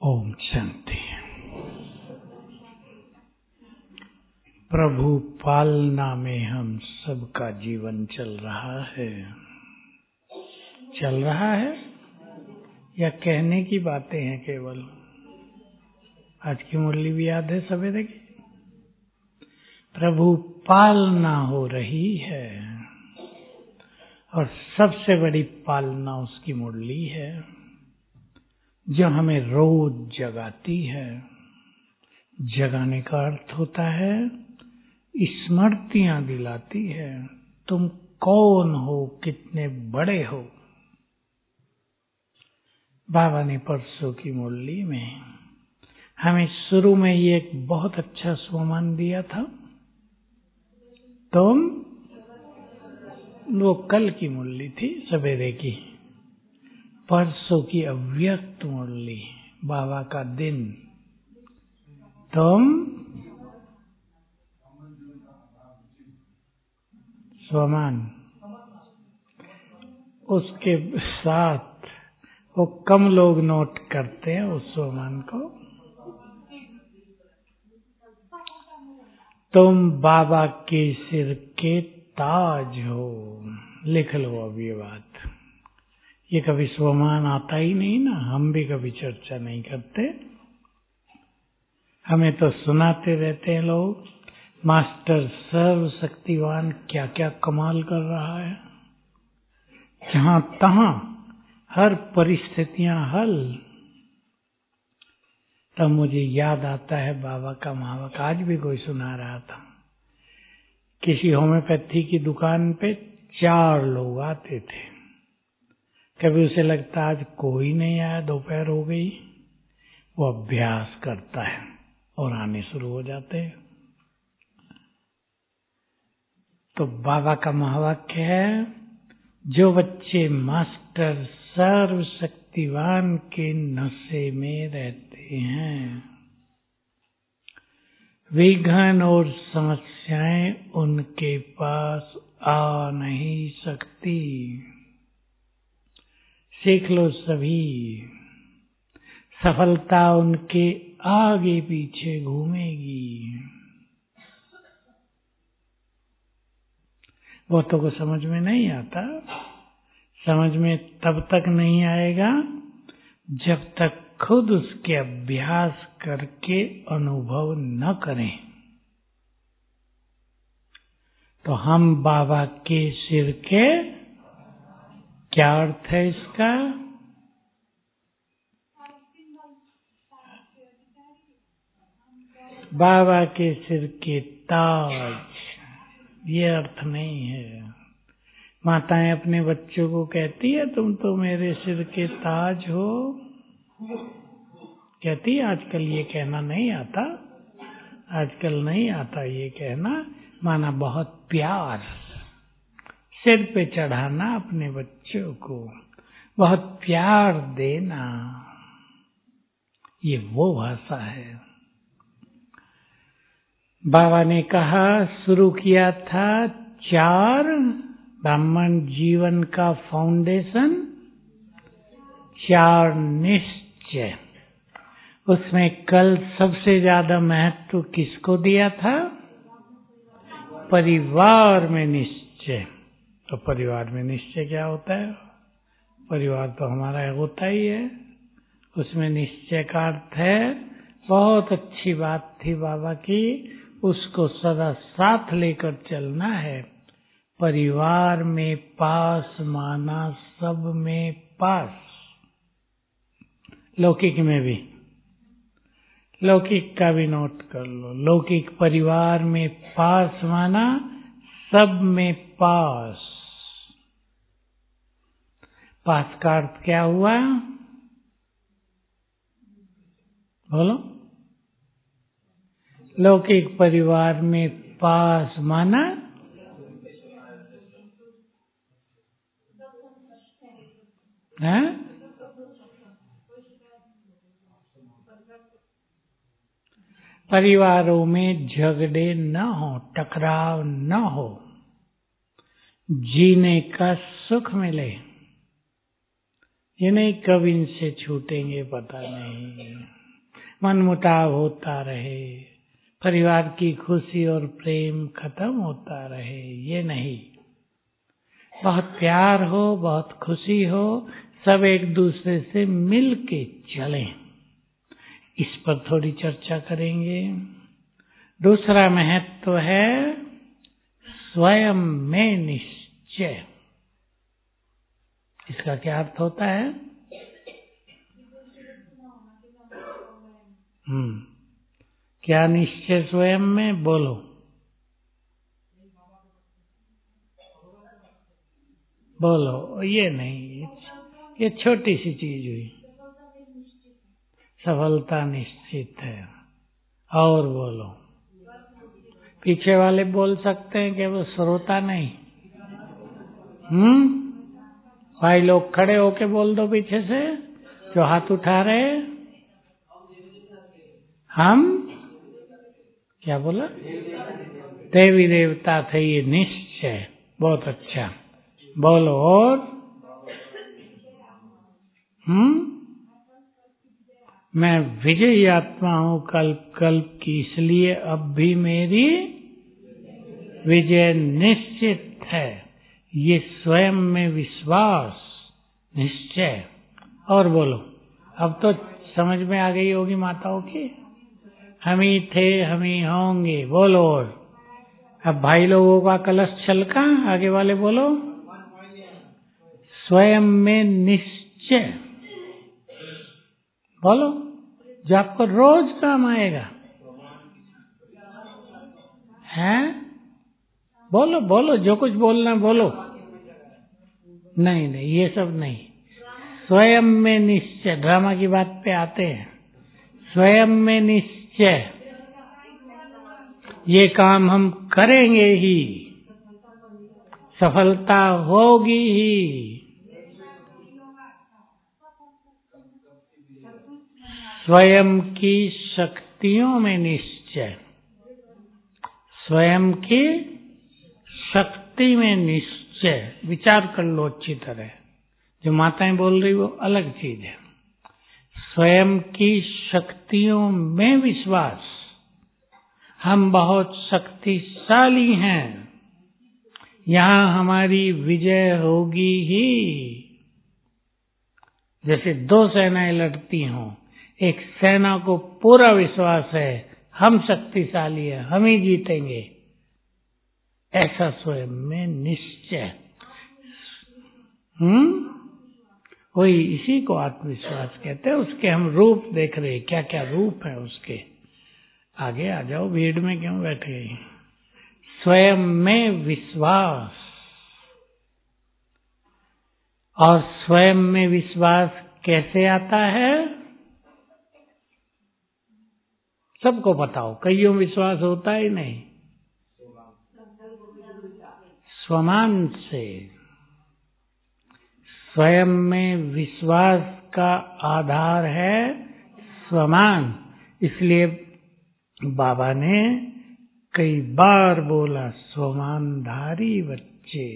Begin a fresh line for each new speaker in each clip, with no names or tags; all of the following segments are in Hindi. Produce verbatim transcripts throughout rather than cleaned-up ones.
ओम शांति। प्रभु पालना में हम सबका जीवन चल रहा है। चल रहा है या कहने की बातें हैं केवल? आज की मुरली भी याद है सवेरे की। प्रभु पालना हो रही है और सबसे बड़ी पालना उसकी मुरली है जो हमें रोज जगाती है। जगाने का अर्थ होता है स्मृतियां दिलाती है। तुम कौन हो, कितने बड़े हो। बाबा ने परसों की मुरली में हमें शुरू में ये एक बहुत अच्छा स्वमान दिया था। तुम, वो कल की मुरली थी सवेरे की, परसों की अव्यक्त मुरली, बाबा का दिन। तुम स्वमान, उसके साथ वो कम लोग नोट करते हैं उस स्वमान को। तुम बाबा के सिर के ताज हो। लिख लो अब ये बात। ये कभी स्वमान आता ही नहीं ना, हम भी कभी चर्चा नहीं करते। हमें तो सुनाते रहते हैं लोग, मास्टर सर्वशक्तिवान क्या क्या कमाल कर रहा है, जहां तहां हर परिस्थितियां हल। तब मुझे याद आता है बाबा का महावाक्य। आज भी कोई सुना रहा था, किसी होम्योपैथी की दुकान पे चार लोग आते थे। कभी उसे लगता आज कोई नहीं आया, दोपहर हो गई, वो अभ्यास करता है और आने शुरू हो जाते हैं। तो बाबा का महावाक्य है, जो बच्चे मास्टर सर्वशक्तिवान के नशे में रहते हैं, विघ्न और समस्याएं उनके पास आ नहीं सकती। सीख लो सभी, सफलता उनके आगे पीछे घूमेगी। बहुतों को समझ में नहीं आता। समझ में तब तक नहीं आएगा जब तक खुद उसके अभ्यास करके अनुभव न करें। तो हम बाबा के सिर के, क्या अर्थ है इसका? बाबा के सिर के ताज, ये अर्थ नहीं है। माताएं अपने बच्चों को कहती है तुम तो मेरे सिर के ताज हो, कहती है। आजकल ये कहना नहीं आता, आजकल नहीं आता ये कहना। माना बहुत प्यार, सिर पे चढ़ाना अपने बच्चों को, बहुत प्यार देना, ये वो भाषा है। बाबा ने कहा, शुरू किया था चार, ब्राह्मण जीवन का फाउंडेशन, चार निश्चय। उसमें कल सबसे ज्यादा महत्व किसको दिया था? परिवार में निश्चय। तो परिवार में निश्चय क्या होता है? परिवार तो हमारा होता ही है, उसमें निश्चय का अर्थ है। बहुत अच्छी बात थी बाबा की, उसको सदा साथ लेकर चलना है। परिवार में पास माना सब में पास। लौकिक में भी, लौकिक का भी नोट कर लो। लौकिक परिवार में पास माना सब में पास। पास का अर्थ क्या हुआ? बोलो। लौकिक परिवार में पास माना है? परिवारों में झगड़े न हो, टकराव न हो, जीने का सुख मिले, ये नहीं कब इनसे छूटेंगे पता नहीं, मनमुटाव होता रहे, परिवार की खुशी और प्रेम खत्म होता रहे, ये नहीं। बहुत प्यार हो, बहुत खुशी हो, सब एक दूसरे से मिल के चलें। इस पर थोड़ी चर्चा करेंगे। दूसरा महत्व है स्वयं में निश्चय। इसका क्या अर्थ होता है? हम्म क्या निश्चय स्वयं में? बोलो। बोलो। ये नहीं, ये छोटी सी चीज हुई। सफलता निश्चित है। और बोलो। पीछे वाले बोल सकते हैं कि वो श्रोता नहीं। हम्म भाई लोग खड़े होके बोल दो पीछे से जो हाथ उठा रहे। हम क्या बोला? देवी देवता थे, ये निश्चय। बहुत अच्छा, बोलो। और हम्म मैं विजयी आत्मा हूँ कल्प कल्प की, इसलिए अब भी मेरी विजय निश्चित है। ये स्वयं में विश्वास, निश्चय। और बोलो। अब तो समझ में आ गई होगी माताओं की। हम ही थे, हम ही होंगे। बोलो। और अब भाई लोगों का कलश छलका। आगे वाले बोलो। स्वयं में निश्चय। बोलो, जो आपको रोज काम आएगा। हैं? बोलो बोलो, जो कुछ बोलना बोलो। नहीं नहीं, ये सब नहीं। स्वयं में निश्चय। ड्रामा की बात पे आते हैं। स्वयं में निश्चय, ये काम हम करेंगे ही, सफलता होगी ही। स्वयं की शक्तियों में निश्चय। स्वयं की शक्ति में निश्चय। विचार कर लो अच्छी तरह। जो माताएं बोल रही वो अलग चीज है। स्वयं की शक्तियों में विश्वास। हम बहुत शक्तिशाली हैं, यहाँ हमारी विजय होगी ही। जैसे दो सेनाएं लड़ती हों, एक सेना को पूरा विश्वास है हम शक्तिशाली हैं, हम ही जीतेंगे, ऐसा स्वयं में निश्चय। हम्म वही, इसी को आत्मविश्वास कहते हैं। उसके हम रूप देख रहे हैं, क्या क्या रूप है उसके। आगे आ जाओ, भीड़ में क्यों बैठे? स्वयं में विश्वास। और स्वयं में विश्वास कैसे आता है? सबको बताओ, कईयों विश्वास होता ही नहीं। स्वमान से। स्वयं में विश्वास का आधार है स्वमान। इसलिए बाबा ने कई बार बोला, स्वमानधारी बच्चे,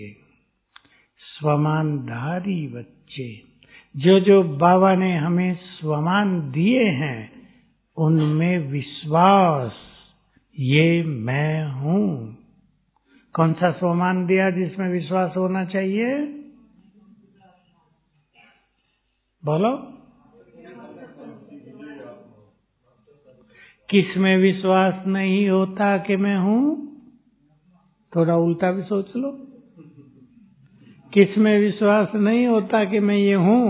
स्वमानधारी बच्चे। जो जो बाबा ने हमें स्वमान दिए हैं उनमें विश्वास, ये मैं हूँ। कौन सा स्वमान दिया जिसमें विश्वास होना चाहिए? बोलो। किस में विश्वास नहीं होता कि मैं हूँ? थोड़ा उल्टा भी सोच लो। किस में विश्वास नहीं होता कि मैं ये हूँ?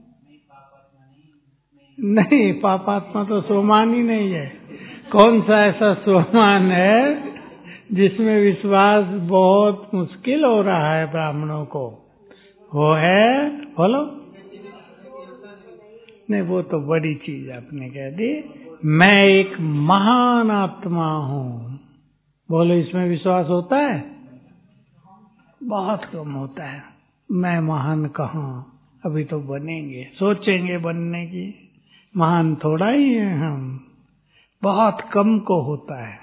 नहीं, पापात्मा तो स्वमान ही नहीं है। कौन सा ऐसा स्वमान है जिसमें विश्वास बहुत मुश्किल हो रहा है ब्राह्मणों को? वो है, बोलो। नहीं, वो तो बड़ी चीज आपने कह दी। मैं एक महान आत्मा हूँ। बोलो, इसमें विश्वास होता है? बहुत कम होता है। मैं महान कहाँ, अभी तो बनेंगे, सोचेंगे बनने की। महान थोड़ा ही है हम, बहुत कम को होता है।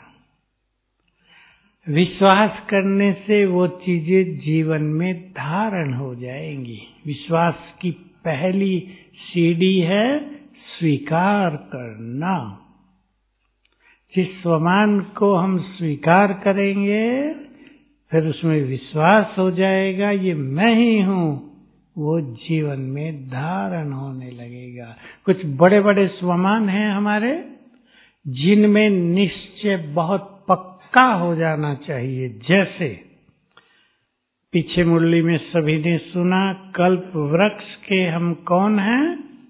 विश्वास करने से वो चीजें जीवन में धारण हो जाएंगी। विश्वास की पहली सीढ़ी है स्वीकार करना। जिस स्वमान को हम स्वीकार करेंगे फिर उसमें विश्वास हो जाएगा ये मैं ही हूँ, वो जीवन में धारण होने लगेगा। कुछ बड़े बड़े स्वमान हैं हमारे जिनमें निश्चय बहुत पक्का हो जाना चाहिए। जैसे पीछे मुरली में सभी ने सुना, कल्प वृक्ष के हम कौन हैं?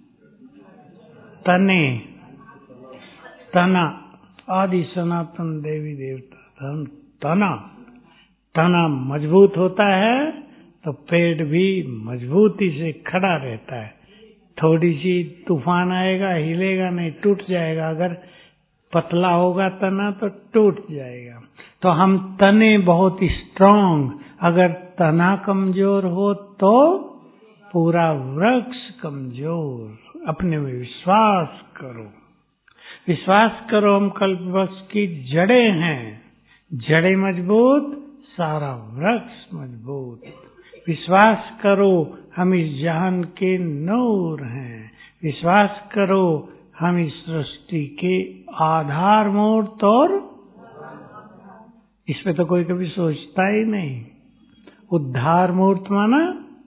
तने, तना, आदि सनातन देवी देवता तना। तना मजबूत होता है तो पेड़ भी मजबूती से खड़ा रहता है। थोड़ी सी तूफान आएगा हिलेगा नहीं, टूट जाएगा। अगर पतला होगा तना तो टूट जाएगा। तो हम तने बहुत स्ट्रांग, अगर तना कमजोर हो तो पूरा वृक्ष कमजोर। अपने में विश्वास करो, विश्वास करो हम कल्पवृक्ष की जड़ें हैं। जड़ें मजबूत, सारा वृक्ष मजबूत। विश्वास करो हम इस जहान के नूर हैं। विश्वास करो हम इस सृष्टि के आधार मूर्त, और इस पे तो कोई कभी सोचता ही नहीं। उद्धार मूर्त माना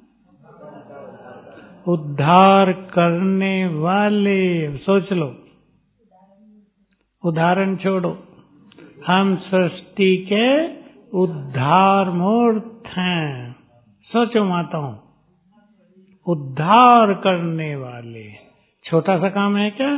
उद्धार करने वाले। सोच लो, उदाहरण छोड़ो, हम सृष्टि के उद्धार मूर्त हैं। सोचो माताओं, उद्धार करने वाले। छोटा सा काम है क्या?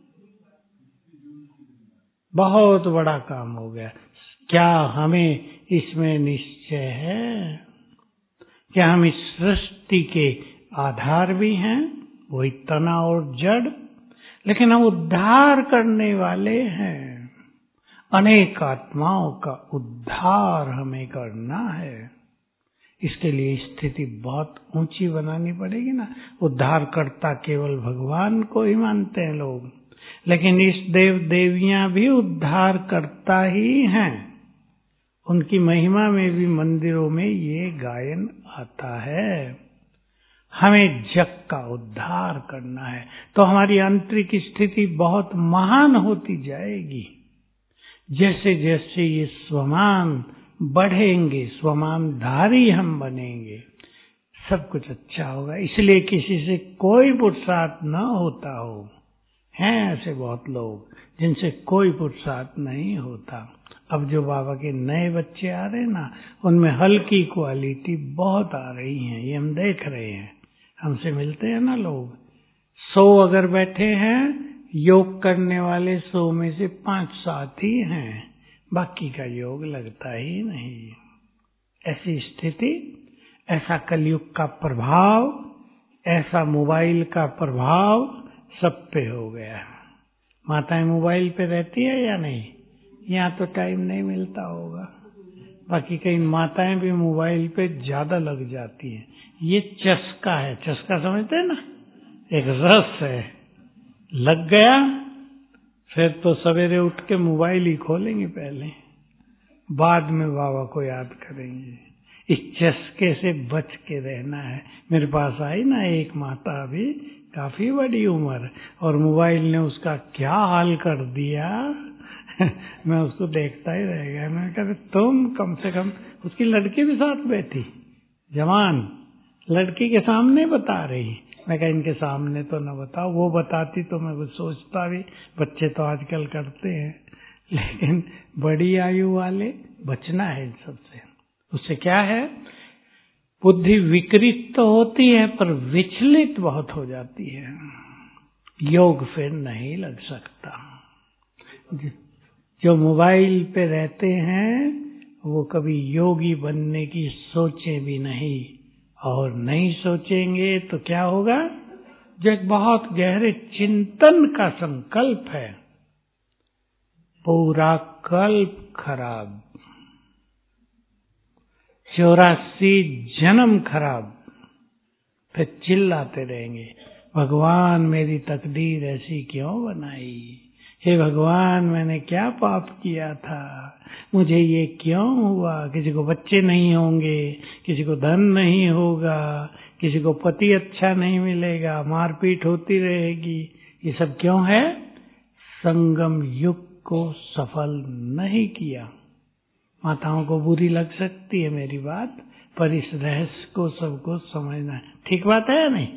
बहुत बड़ा काम हो गया। क्या हमें इसमें निश्चय है? क्या हम इस सृष्टि के आधार भी हैं, वही तना और जड़, लेकिन हम उद्धार करने वाले हैं। अनेक आत्माओं का उद्धार हमें करना है। इसके लिए स्थिति बहुत ऊंची बनानी पड़ेगी ना। उद्धारकर्ता केवल भगवान को ही मानते हैं लोग, लेकिन इस देव देवियां भी उद्धारकर्ता ही हैं। उनकी महिमा में भी मंदिरों में ये गायन आता है। हमें जग का उद्धार करना है तो हमारी आंतरिक स्थिति बहुत महान होती जाएगी। जैसे जैसे ये स्वमान बढ़ेंगे, स्वमानधारी हम बनेंगे, सब कुछ अच्छा होगा। इसलिए किसी से कोई पुरुषार्थ न होता हो। हैं ऐसे बहुत लोग जिनसे कोई पुरुषार्थ नहीं होता। अब जो बाबा के नए बच्चे आ रहे हैं ना, उनमें हल्की क्वालिटी बहुत आ रही है, ये हम देख रहे हैं। हमसे मिलते हैं ना लोग, सौ अगर बैठे हैं, योग करने वाले सौ में से पांच सात ही हैं, बाकी का योग लगता ही नहीं। ऐसी स्थिति, ऐसा कलयुग का प्रभाव, ऐसा मोबाइल का प्रभाव सब पे हो गया। माताएं मोबाइल पे रहती है या नहीं? यहाँ तो टाइम नहीं मिलता होगा, बाकी कई माताएं भी मोबाइल पे ज्यादा लग जाती हैं। ये चस्का है, चस्का समझते हैं ना, एक रस है, लग गया फिर तो सवेरे उठ के मोबाइल ही खोलेंगे पहले, बाद में बाबा को याद करेंगे। इस चस्के से बच के रहना है। मेरे पास आई ना एक माता, अभी काफी बड़ी उम्र, और मोबाइल ने उसका क्या हाल कर दिया मैं उसको देखता ही रह गया। मैंने कहा तुम कम से कम, उसकी लड़की भी साथ बैठी, जवान लड़की के सामने बता रही। मैं कहा इनके सामने तो न बताओ, वो बताती तो मैं कुछ सोचता भी, बच्चे तो आजकल करते हैं, लेकिन बड़ी आयु वाले बचना है इन सबसे। उससे क्या है, बुद्धि विकृत तो होती है पर विचलित बहुत हो जाती है, योग फिर नहीं लग सकता। जो मोबाइल पे रहते हैं वो कभी योगी बनने की सोचे भी नहीं, और नहीं सोचेंगे तो क्या होगा, जो एक बहुत गहरे चिंतन का संकल्प है, पूरा कल्प खराब, चौरासी जन्म खराब, फिर चिल्लाते रहेंगे भगवान मेरी तकदीर ऐसी क्यों बनाई, हे भगवान मैंने क्या पाप किया था, मुझे ये क्यों हुआ। किसी को बच्चे नहीं होंगे, किसी को धन नहीं होगा, किसी को पति अच्छा नहीं मिलेगा, मारपीट होती रहेगी। ये सब क्यों है? संगम युग को सफल नहीं किया। माताओं को बुरी लग सकती है मेरी बात, पर इस रहस्य को सबको समझना है। ठीक बात है या नहीं?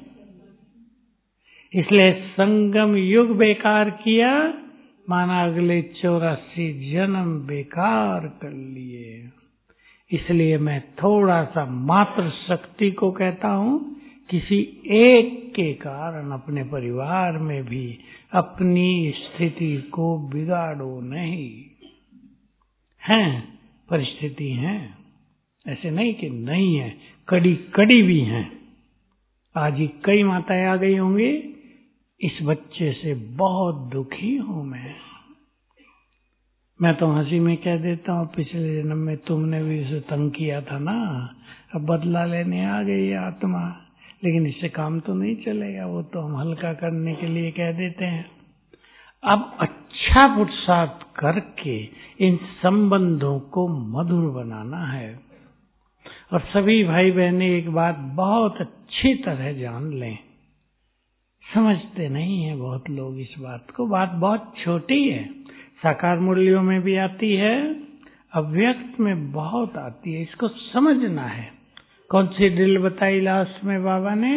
इसलिए संगम युग बेकार किया, माना अगले चौरासी जन्म बेकार कर लिए। इसलिए मैं थोड़ा सा मात्र शक्ति को कहता हूं, किसी एक के कारण अपने परिवार में भी अपनी स्थिति को बिगाड़ो नहीं। हैं परिस्थिति हैं, ऐसे नहीं कि नहीं है, कड़ी कड़ी भी हैं। आज ही कई माताएं आ गई होंगी, इस बच्चे से बहुत दुखी हूं मैं मैं तो हंसी में कह देता हूँ, पिछले जन्म में तुमने भी उसे तंग किया था ना, अब बदला लेने आ गई आत्मा। लेकिन इससे काम तो नहीं चलेगा, वो तो हम हल्का करने के लिए कह देते हैं। अब अच्छा पुरुषार्थ करके इन संबंधों को मधुर बनाना है। और सभी भाई बहनें एक बात बहुत अच्छी तरह जान लें, समझते नहीं है बहुत लोग इस बात को। बात बहुत छोटी है, साकार मूल्यों में भी आती है, अव्यक्त में बहुत आती है, इसको समझना है। कौन सी ड्रिल बताई लास्ट में बाबा ने?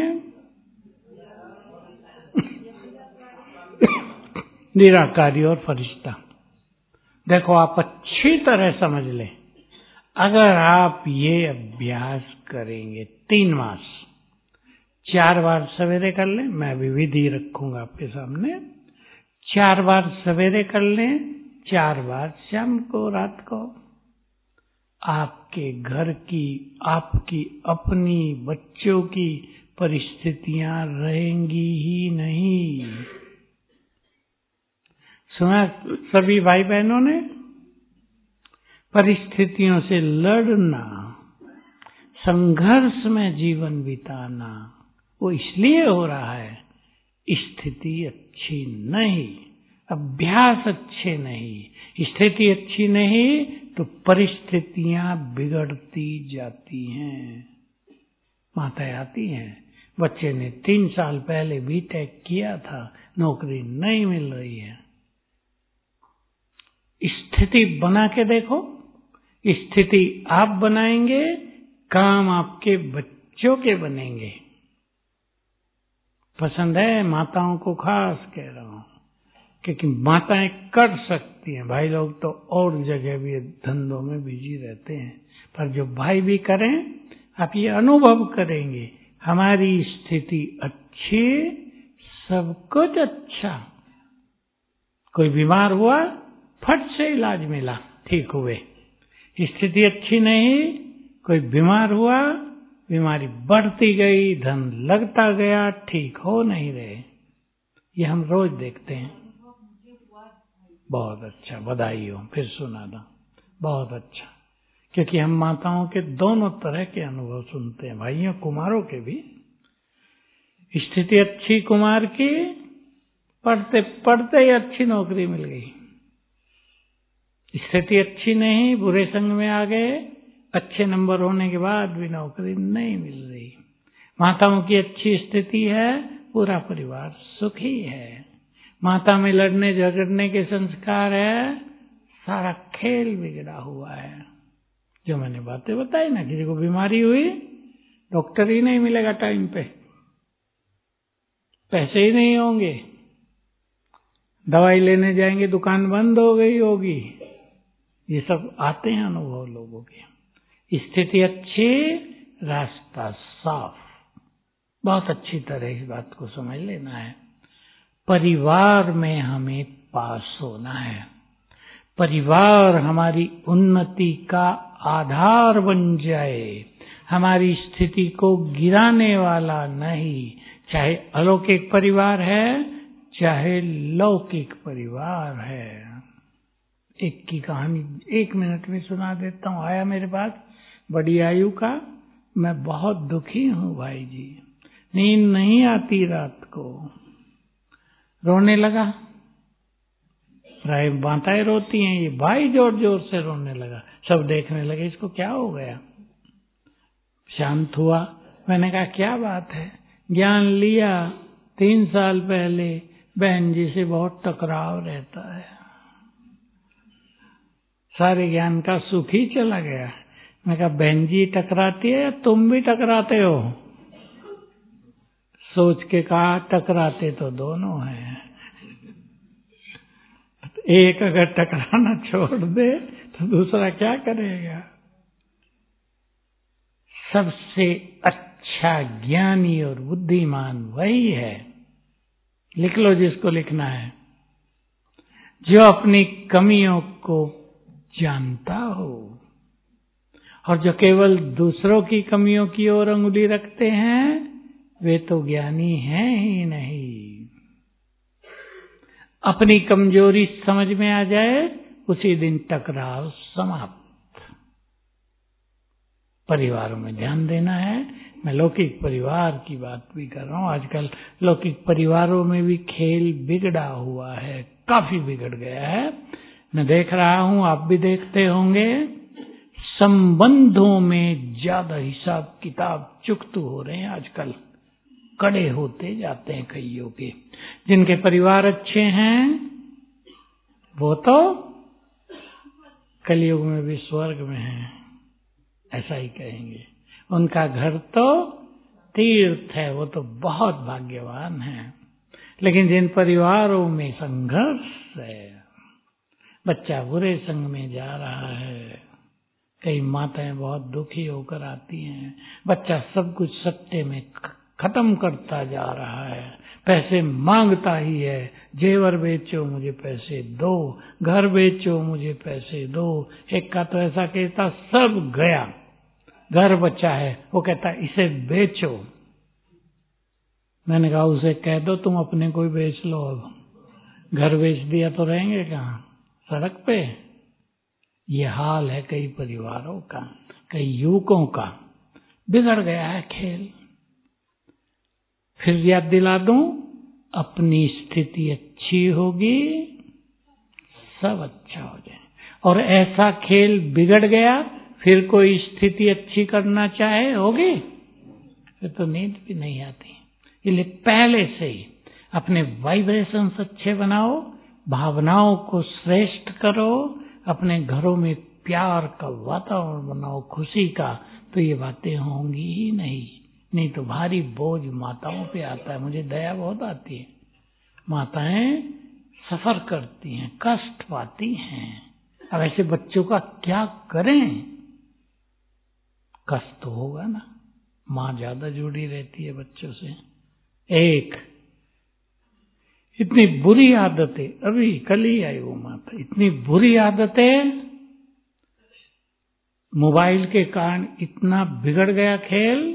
निराकारी और फरिश्ता। देखो आप अच्छी तरह समझ लें, अगर आप ये अभ्यास करेंगे तीन मास, चार बार सवेरे कर लें, मैं अभी विधि रखूंगा आपके सामने, चार बार सवेरे कर लें, चार बार शाम को, रात को, आपके घर की, आपकी अपनी, बच्चों की परिस्थितियां रहेंगी ही नहीं। सुना सभी भाई बहनों ने? परिस्थितियों से लड़ना, संघर्ष में जीवन बिताना, वो इसलिए हो रहा है स्थिति अच्छी नहीं, अभ्यास अच्छे नहीं। स्थिति अच्छी नहीं तो परिस्थितियां बिगड़ती जाती हैं। माताएं आती हैं, बच्चे ने तीन साल पहले बीटेक किया था, नौकरी नहीं मिल रही है। स्थिति बना के देखो, स्थिति आप बनाएंगे, काम आपके बच्चों के बनेंगे। पसंद है? माताओं को खास कह रहा हूं, क्योंकि माताएं कर सकती हैं, भाई लोग तो और जगह भी धंधों में बिजी रहते हैं, पर जो भाई भी करें, आप ये अनुभव करेंगे, हमारी स्थिति अच्छी, सब कुछ अच्छा। कोई बीमार हुआ, फट से इलाज मिला, ठीक हुए। स्थिति अच्छी नहीं, कोई बीमार हुआ, बीमारी बढ़ती गई, धन लगता गया, ठीक हो नहीं रहे। ये हम रोज देखते हैं। बहुत अच्छा, बधाई हो, फिर सुना था, बहुत अच्छा। क्योंकि हम माताओं के दोनों तरह के अनुभव सुनते हैं, भाइयों कुमारों के भी। स्थिति अच्छी कुमार की, पढ़ते पढ़ते ही अच्छी नौकरी मिल गई। स्थिति अच्छी नहीं, बुरे संग में आ गए, अच्छे नंबर होने के बाद भी नौकरी नहीं मिल रही। माताओं की अच्छी स्थिति है, पूरा परिवार सुखी है। माता में लड़ने झगड़ने के संस्कार है, सारा खेल बिगड़ा हुआ है। जो मैंने बातें बताई ना, किसी को बीमारी हुई, डॉक्टर ही नहीं मिलेगा टाइम पे, पैसे ही नहीं होंगे, दवाई लेने जाएंगे दुकान बंद हो गई होगी। ये सब आते हैं अनुभव लोगों के। स्थिति अच्छी, रास्ता साफ। बहुत अच्छी तरह इस बात को समझ लेना है। परिवार में हमें पास होना है। परिवार हमारी उन्नति का आधार बन जाए, हमारी स्थिति को गिराने वाला नहीं। चाहे अलौकिक परिवार है, चाहे लौकिक परिवार है। एक की कहानी एक मिनट में सुना देता हूँ। आया मेरे पास बड़ी आयु का, मैं बहुत दुखी हूँ भाई जी, नींद नहीं आती रात को, रोने लगा। राय माताएं रोती हैं, ये भाई जोर जोर से रोने लगा। सब देखने लगे इसको क्या हो गया। शांत हुआ, मैंने कहा क्या बात है? ज्ञान लिया तीन साल पहले, बहन जी से बहुत टकराव रहता है, सारे ज्ञान का सुख ही चला गया। मैं कहा बहन जी टकराती है या तुम भी टकराते हो? सोच के कहा टकराते तो दोनों हैं, एक अगर टकराना छोड़ दे तो दूसरा क्या करेगा? सबसे अच्छा ज्ञानी और बुद्धिमान वही है, लिख लो जिसको लिखना है, जो अपनी कमियों को जानता हो, और जो केवल दूसरों की कमियों की ओर अंगुली रखते हैं वे तो ज्ञानी हैं ही नहीं। अपनी कमजोरी समझ में आ जाए उसी दिन टकराव समाप्त। परिवारों में ध्यान देना है। मैं लौकिक परिवार की बात भी कर रहा हूँ। आजकल लौकिक परिवारों में भी खेल बिगड़ा हुआ है, काफी बिगड़ गया है। मैं देख रहा हूँ, आप भी देखते होंगे, संबंधों में ज्यादा हिसाब किताब चुकतू हो रहे हैं आजकल, कड़े होते जाते हैं कईयों के। जिनके परिवार अच्छे हैं वो तो कलयुग में भी स्वर्ग में हैं, ऐसा ही कहेंगे। उनका घर तो तीर्थ है, वो तो बहुत भाग्यवान हैं। लेकिन जिन परिवारों में संघर्ष है, बच्चा बुरे संग में जा रहा है, कई माताएं बहुत दुखी होकर आती हैं, बच्चा सब कुछ सत्ते में खत्म करता जा रहा है, पैसे मांगता ही है, जेवर बेचो मुझे पैसे दो, घर बेचो मुझे पैसे दो। एक का तो ऐसा कहता सब गया, घर बचा है, वो कहता इसे बेचो। मैंने कहा उसे कह दो तुम अपने को ही बेच लो, अब घर बेच दिया तो रहेंगे कहाँ, सड़क पे। ये हाल है कई परिवारों का, कई युवकों का, बिगड़ गया है खेल। फिर याद दिला दूं, अपनी स्थिति अच्छी होगी सब अच्छा हो जाए। और ऐसा खेल बिगड़ गया फिर कोई स्थिति अच्छी करना चाहे होगी, फिर तो नींद भी नहीं आती। इसलिए पहले से ही अपने वाइब्रेशंस अच्छे बनाओ, भावनाओं को श्रेष्ठ करो, अपने घरों में प्यार का वातावरण बनाओ, खुशी का, तो ये बातें होंगी ही नहीं। नहीं तो भारी बोझ माताओं पे आता है। मुझे दया बहुत आती है, माताएं सफर करती हैं, कष्ट पाती हैं। अब ऐसे बच्चों का क्या करें? कष्ट तो होगा ना, माँ ज्यादा जुड़ी रहती है बच्चों से। एक इतनी बुरी आदतें, अभी कल ही आई वो माता, इतनी बुरी आदतें, मोबाइल के कारण इतना बिगड़ गया खेल,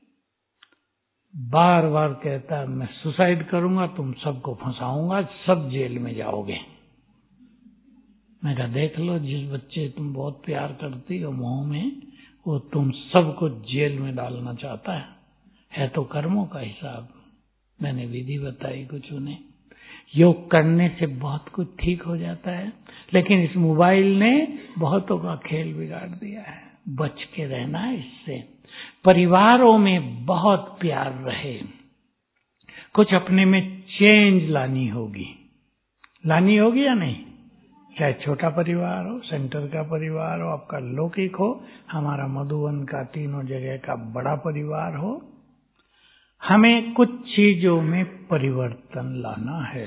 बार बार कहता मैं सुसाइड करूंगा, तुम सबको फंसाऊंगा, सब जेल में जाओगे। मैं कहा देख लो, जिस बच्चे तुम बहुत प्यार करती हो मोह में, वो तुम सबको जेल में डालना चाहता है। है तो कर्मों का हिसाब। मैंने विधि बताई कुछ उन्हें। योग करने से बहुत कुछ ठीक हो जाता है, लेकिन इस मोबाइल ने बहुतों का खेल बिगाड़ दिया है। बच के रहना है इससे। परिवारों में बहुत प्यार रहे, कुछ अपने में चेंज लानी होगी। लानी होगी या नहीं? चाहे छोटा परिवार हो, सेंटर का परिवार हो, आपका लौकिक हो, हमारा मधुवन का तीनों जगह का बड़ा परिवार हो, हमें कुछ चीजों में परिवर्तन लाना है।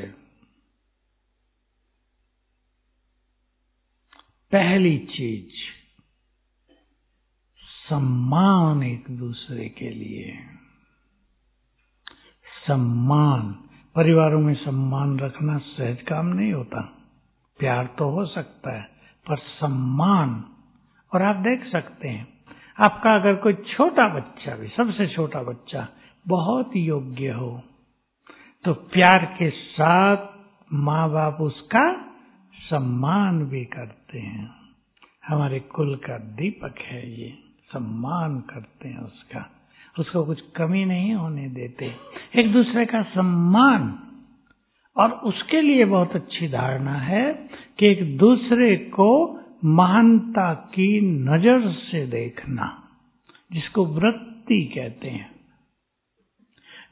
पहली चीज, सम्मान एक दूसरे के लिए। सम्मान, परिवारों में सम्मान रखना सहज काम नहीं होता। प्यार तो हो सकता है, पर सम्मान। और आप देख सकते हैं, आपका अगर कोई छोटा बच्चा भी, सबसे छोटा बच्चा बहुत योग्य हो, तो प्यार के साथ माँ बाप उसका सम्मान भी करते हैं। हमारे कुल का दीपक है ये, सम्मान करते हैं उसका, उसको कुछ कमी नहीं होने देते। एक दूसरे का सम्मान। और उसके लिए बहुत अच्छी धारणा है कि एक दूसरे को महानता की नजर से देखना, जिसको वृत्ति कहते हैं।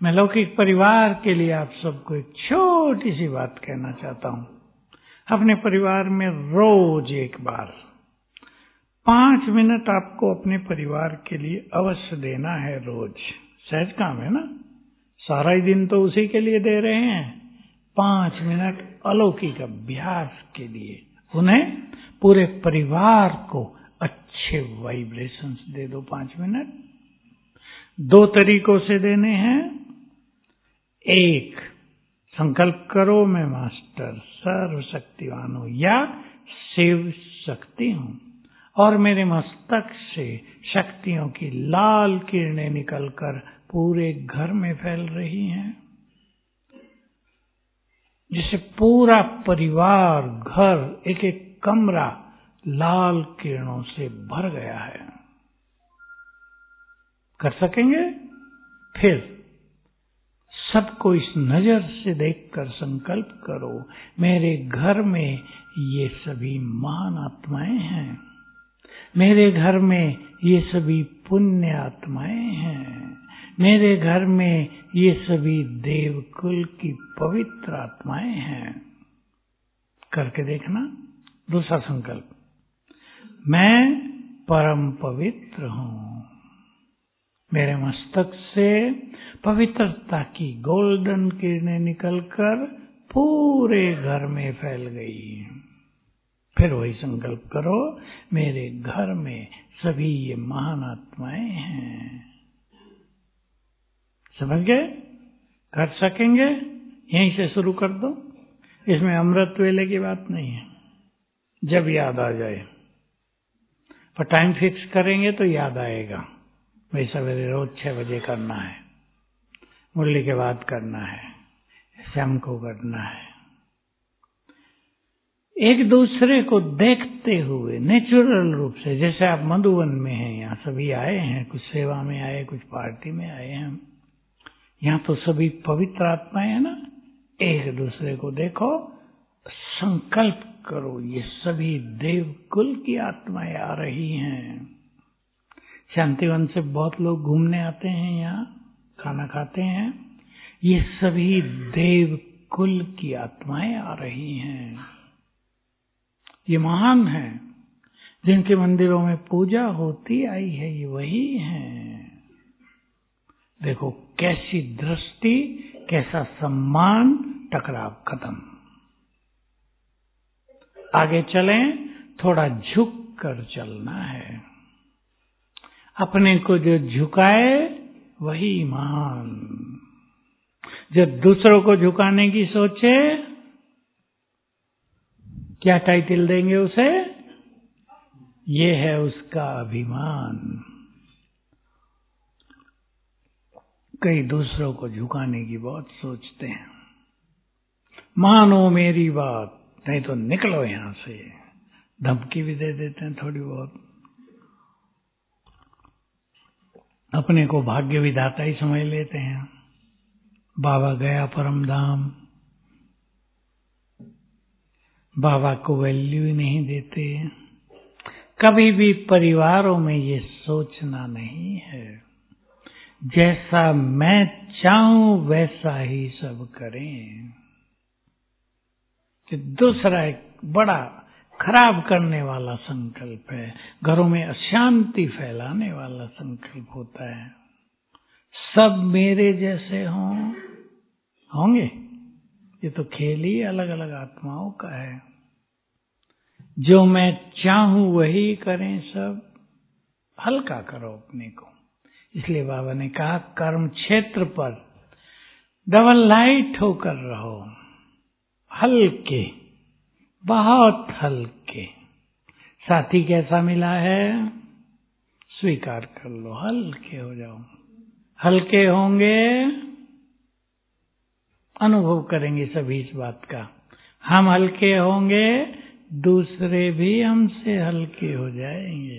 मैं लौकिक परिवार के लिए आप सबको एक छोटी सी बात कहना चाहता हूं। अपने परिवार में रोज एक बार पांच मिनट आपको अपने परिवार के लिए अवश्य देना है। रोज सहज काम है ना, सारा ही दिन तो उसी के लिए दे रहे हैं। पांच मिनट अलौकिक अभ्यास के लिए उन्हें पूरे परिवार को अच्छे वाइब्रेशंस दे दो। पांच मिनट दो तरीकों से देने हैं। एक, संकल्प करो मैं मास्टर सर्वशक्तिवान हूं या शिव शक्ति हूं और मेरे मस्तक से शक्तियों की लाल किरणें निकलकर पूरे घर में फैल रही हैं, जिससे पूरा परिवार, घर, एक एक कमरा लाल किरणों से भर गया है। कर सकेंगे? फिर सबको इस नजर से देखकर संकल्प करो, मेरे घर में ये सभी महान आत्माएं हैं, मेरे घर में ये सभी पुण्य आत्माएं हैं, मेरे घर में ये सभी देवकुल की पवित्र आत्माएं हैं। करके देखना। दूसरा संकल्प, मैं परम पवित्र हूं, मेरे मस्तक से पवित्रता की गोल्डन किरणें निकलकर पूरे घर में फैल गई। फिर वही संकल्प करो, मेरे घर में सभी ये महान आत्माएं हैं। समझ गए? कर सकेंगे? यहीं से शुरू कर दो। इसमें अमृत वेले की बात नहीं है, जब याद आ जाए। पर टाइम फिक्स करेंगे तो याद आएगा। भाई सवेरे रोज छह बजे करना है, मुरली के बाद करना है, शाम को करना है। एक दूसरे को देखते हुए नेचुरल रूप से, जैसे आप मधुवन में हैं, यहाँ सभी आए हैं, कुछ सेवा में आए, कुछ पार्टी में आए हैं। यहाँ तो सभी पवित्र आत्माएं हैं ना। एक दूसरे को देखो, संकल्प करो, ये सभी देवकुल की आत्माएं आ रही हैं। शांतिवन से बहुत लोग घूमने आते हैं, यहाँ खाना खाते हैं। ये सभी देवकुल की आत्माएं आ रही हैं। ये महान है, जिनके मंदिरों में पूजा होती आई है, ये वही हैं। देखो कैसी दृष्टि, कैसा सम्मान, टकराव खत्म। आगे चलें, थोड़ा झुक कर चलना है। अपने को जो झुकाए वही महान, जो दूसरों को झुकाने की सोचे, क्या टाइटल देंगे उसे? ये है उसका अभिमान। कई दूसरों को झुकाने की बहुत सोचते हैं। मानो मेरी बात, नहीं तो निकलो यहां से। धमकी भी दे देते हैं थोड़ी बहुत। अपने को भाग्य विधाता ही समझ लेते हैं। बाबा गया परम धाम, बाबा को वैल्यू ही नहीं देते। कभी भी परिवारों में ये सोचना नहीं है, जैसा मैं चाहूं वैसा ही सब करें। कि दूसरा एक बड़ा खराब करने वाला संकल्प है, घरों में अशांति फैलाने वाला संकल्प होता है। सब मेरे जैसे हों, होंगे? ये तो खेल ही अलग अलग आत्माओं का है। जो मैं चाहूं वही करें, सब हल्का करो अपने को। इसलिए बाबा ने कहा कर्म क्षेत्र पर डबल लाइट होकर रहो, हल्के, बहुत हल्के। साथी कैसा मिला है स्वीकार कर लो, हल्के हो जाओ। हल्के होंगे, अनुभव करेंगे सभी इस बात का। हम हल्के होंगे, दूसरे भी हमसे हल्के हो जाएंगे।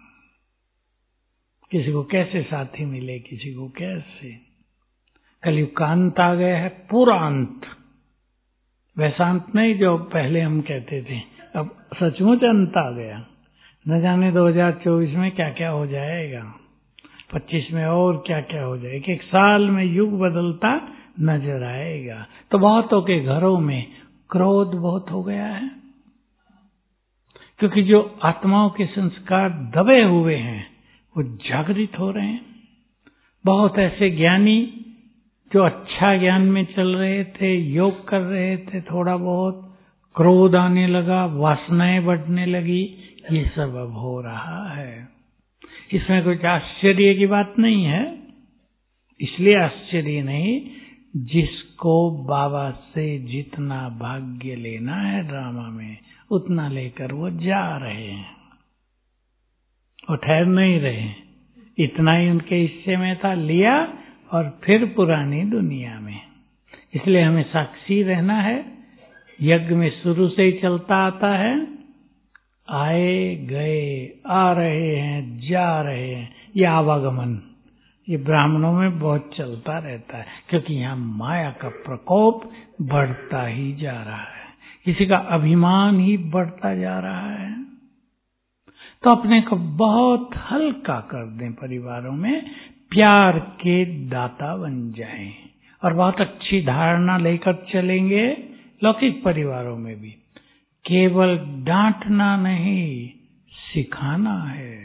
किसी को कैसे साथी मिले, किसी को कैसे। कलयुग का अंत आ गया है, पूरा अंत। वैसा अंत नहीं जो पहले हम कहते थे, अब सचमुच अंत आ गया। न जाने दो हज़ार चौबीस में क्या क्या हो जाएगा। पच्चीस में और क्या क्या हो जाए, एक एक साल में युग बदलता नजर आएगा। तो बहुतों के घरों में क्रोध बहुत हो गया है, क्योंकि जो आत्माओं के संस्कार दबे हुए हैं वो जागृत हो रहे हैं। बहुत ऐसे ज्ञानी जो अच्छा ज्ञान में चल रहे थे, योग कर रहे थे, थोड़ा बहुत क्रोध आने लगा, वासनाएं बढ़ने लगी, ये सब अब हो रहा है। इसमें कुछ आश्चर्य की बात नहीं है, इसलिए आश्चर्य नहीं, जिसको बाबा से जितना भाग्य लेना है ड्रामा में उतना लेकर वो जा रहे हैं, वो ठहर नहीं रहे। इतना ही उनके हिस्से में था, लिया और फिर पुरानी दुनिया में। इसलिए हमें साक्षी रहना है। यज्ञ में शुरू से ही चलता आता है, आए गए, आ रहे हैं, जा रहे हैं, ये आवागमन ये ब्राह्मणों में बहुत चलता रहता है, क्योंकि यहाँ माया का प्रकोप बढ़ता ही जा रहा है, किसी का अभिमान ही बढ़ता जा रहा है। तो अपने को बहुत हल्का कर दें, परिवारों में प्यार के दाता बन जाएं और बहुत अच्छी धारणा लेकर चलेंगे। लौकिक परिवारों में भी केवल डांटना नहीं, सिखाना है।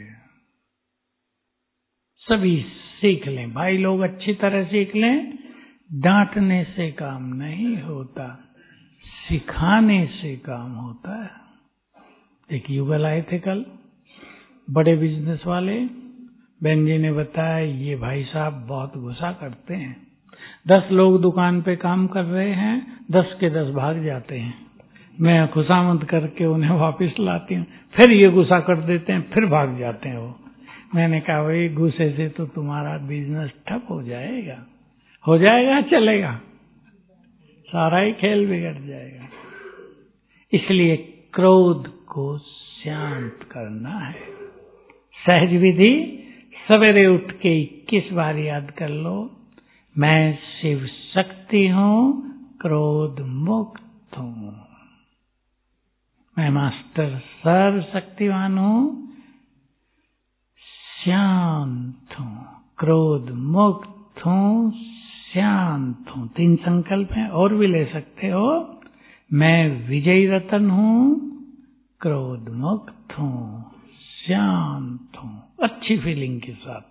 सभी सीख लें, भाई लोग अच्छी तरह सीख लें। डांटने से काम नहीं होता, सिखाने से काम होता है। एक युगल आए थे कल, बड़े बिजनेस वाले, बहन जी ने बताया ये भाई साहब बहुत गुस्सा करते हैं। दस लोग दुकान पे काम कर रहे हैं, दस के दस भाग जाते हैं, मैं खुशामद करके उन्हें वापस लाती हूँ, फिर ये गुस्सा कर देते हैं, फिर भाग जाते हैं वो। मैंने कहा भाई गुस्से से तो तुम्हारा बिजनेस ठप हो जाएगा, हो जाएगा, चलेगा, सारा ही खेल बिगड़ जाएगा। इसलिए क्रोध को शांत करना है। सहज विधि, सवेरे उठ के इक्कीस बार याद कर लो, मैं शिव शक्ति हूँ, क्रोध मुक्त हूँ। मैं मास्टर सर्व शक्तिवान हूँ, शांत हूँ, क्रोध मुक्त हूँ, शांत हूँ। तीन संकल्प हैं, और भी ले सकते हो। मैं विजयी रतन हूँ, क्रोध मुक्त हूँ, शांत हूँ, अच्छी फीलिंग के साथ।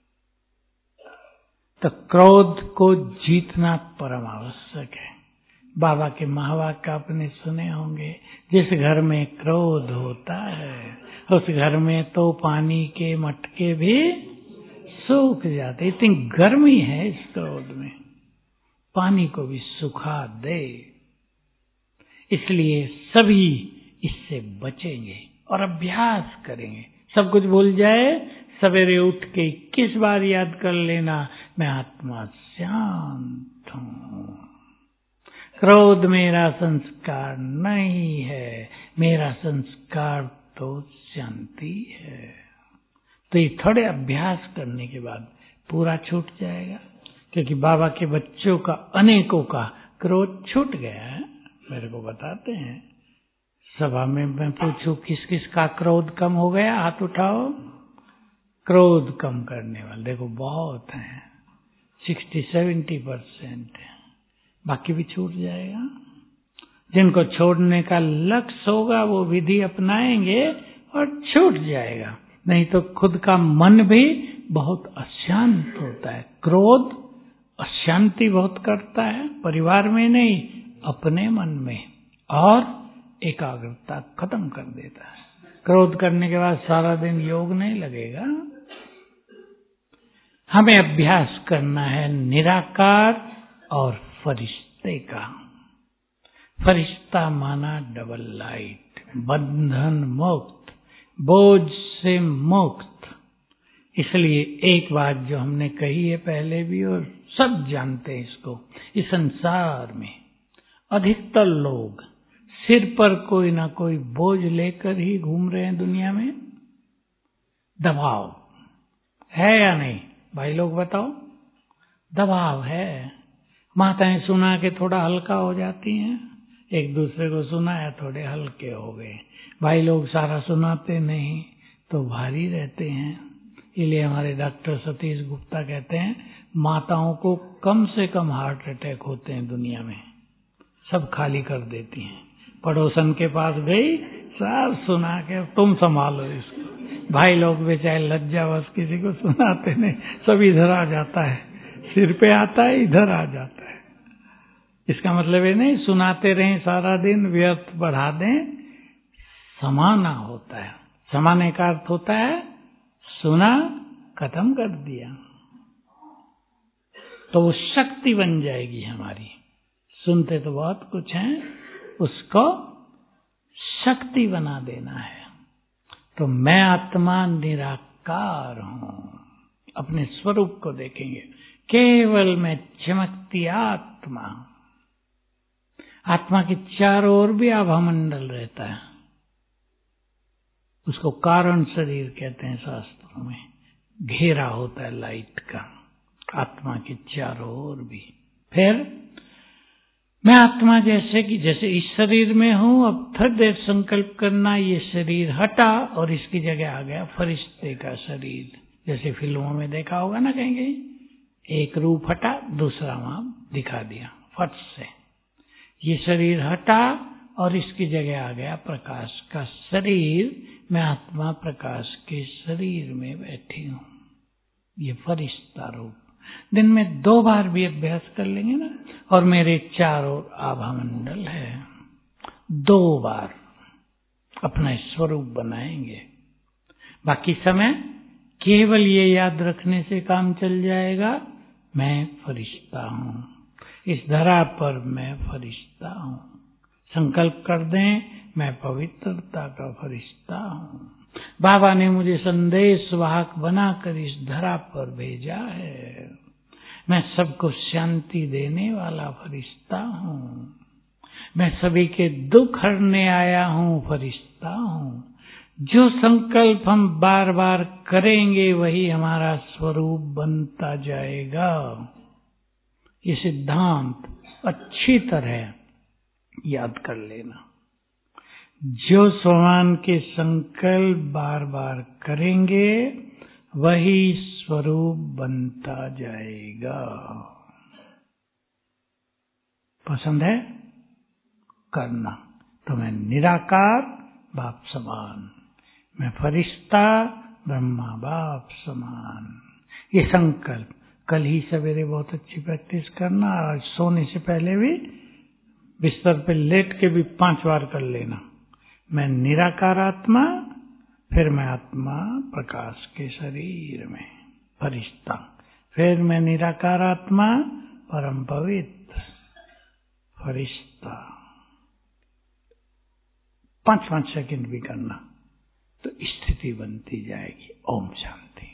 तो क्रोध को जीतना परम आवश्यक है। बाबा के महावाक्य आपने सुने होंगे, जिस घर में क्रोध होता है उस घर में तो पानी के मटके भी सूख जाते। इतनी गर्मी है इस क्रोध में, पानी को भी सुखा दे। इसलिए सभी इससे बचेंगे और अभ्यास करेंगे। सब कुछ भूल जाए, सवेरे उठ के किस बार याद कर लेना, मैं आत्मा शांत हूँ, क्रोध मेरा संस्कार नहीं है, मेरा संस्कार तो शांति है। तो ये थोड़े अभ्यास करने के बाद पूरा छूट जाएगा, क्योंकि बाबा के बच्चों का अनेकों का क्रोध छूट गया है। मेरे को बताते हैं, सभा में मैं पूछूं किस किस का क्रोध कम हो गया, हाथ उठाओ। क्रोध कम करने वाले देखो बहुत हैं, सिक्सटी सेवेंटी परसेंट है, बाकी भी छूट जाएगा। जिनको छोड़ने का लक्ष्य होगा वो विधि अपनाएंगे और छूट जाएगा। नहीं तो खुद का मन भी बहुत अशांत होता है। क्रोध अशांति बहुत करता है, परिवार में नहीं अपने मन में, और एकाग्रता खत्म कर देता है। क्रोध करने के बाद सारा दिन योग नहीं लगेगा। हमें अभ्यास करना है निराकार और फरिश्ते का। फरिश्ता माना डबल लाइट, बंधन मुक्त, बोझ से मुक्त। इसलिए एक बात जो हमने कही है पहले भी, और सब जानते हैं इसको, इस संसार में अधिकतर लोग सिर पर कोई ना कोई बोझ लेकर ही घूम रहे हैं दुनिया में। दबाव है या नहीं भाई लोग बताओ? दबाव है। माताएं सुना के थोड़ा हल्का हो जाती हैं, एक दूसरे को सुनाया थोड़े हल्के हो गए। भाई लोग सारा सुनाते नहीं तो भारी रहते हैं। इसलिए हमारे डॉक्टर सतीश गुप्ता कहते हैं माताओं को कम से कम हार्ट अटैक होते हैं दुनिया में, सब खाली कर देती हैं। पड़ोसन के पास गई, सब सुना के तुम संभालो इसको। भाई लोग बेचारे लज्जावश किसी को सुनाते नहीं, सब इधर आ जाता है, सिर पे आता है, इधर आ जाता है। इसका मतलब ये नहीं सुनाते रहें सारा दिन, व्यर्थ बढ़ा दें। समाना होता है, समाने का अर्थ होता है सुना, खत्म कर दिया, तो वो शक्ति बन जाएगी हमारी। सुनते तो बहुत कुछ हैं, उसको शक्ति बना देना है। तो मैं आत्मा निराकार हूं, अपने स्वरूप को देखेंगे, केवल मैं चमकती आत्मा। आत्मा के चारों ओर भी आभामंडल रहता है, उसको कारण शरीर कहते हैं शास्त्रों में। घेरा होता है लाइट का आत्मा के चारों ओर भी। फिर मैं आत्मा जैसे कि जैसे इस शरीर में हूं, अब थोड़ी देर संकल्प करना, ये शरीर हटा और इसकी जगह आ गया फरिश्ते का शरीर। जैसे फिल्मों में देखा होगा ना, कहीं कहीं एक रूप हटा, दूसरा वहां दिखा दिया फट से। ये शरीर हटा और इसकी जगह आ गया प्रकाश का शरीर। मैं आत्मा प्रकाश के शरीर में बैठी हूं, ये फरिश्ता रूप। दिन में दो बार भी अभ्यास कर लेंगे ना, और मेरे चारों आभामंडल है, दो बार अपना स्वरूप बनाएंगे। बाकी समय केवल ये याद रखने से काम चल जाएगा, मैं फरिश्ता हूं, इस धरा पर मैं फरिश्ता हूं। संकल्प कर दें, मैं पवित्रता का फरिश्ता हूं। बाबा ने मुझे संदेश वाहक बनाकर इस धरा पर भेजा है। मैं सबको शांति देने वाला फरिश्ता हूं। मैं सभी के दुख हरने आया हूं, फरिश्ता हूं। जो संकल्प हम बार बार करेंगे वही हमारा स्वरूप बनता जाएगा। ये सिद्धांत अच्छी तरह याद कर लेना। जो स्वमान के संकल्प बार बार करेंगे वही स्वरूप बनता जाएगा। पसंद है करना? तो मैं निराकार बाप समान, मैं फरिश्ता ब्रह्मा बाप समान। ये संकल्प कल ही सवेरे बहुत अच्छी प्रैक्टिस करना, और सोने से पहले भी बिस्तर पे लेट के भी पांच बार कर लेना। मैं निराकार आत्मा, फिर मैं आत्मा प्रकाश के शरीर में फरिश्ता, फिर मैं निराकार आत्मा परम पवित्र फरिश्ता। पांच पांच सेकंड भी करना तो स्थिति बनती जाएगी। ओम शांति।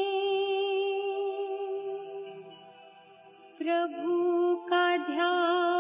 प्रभु का ध्यान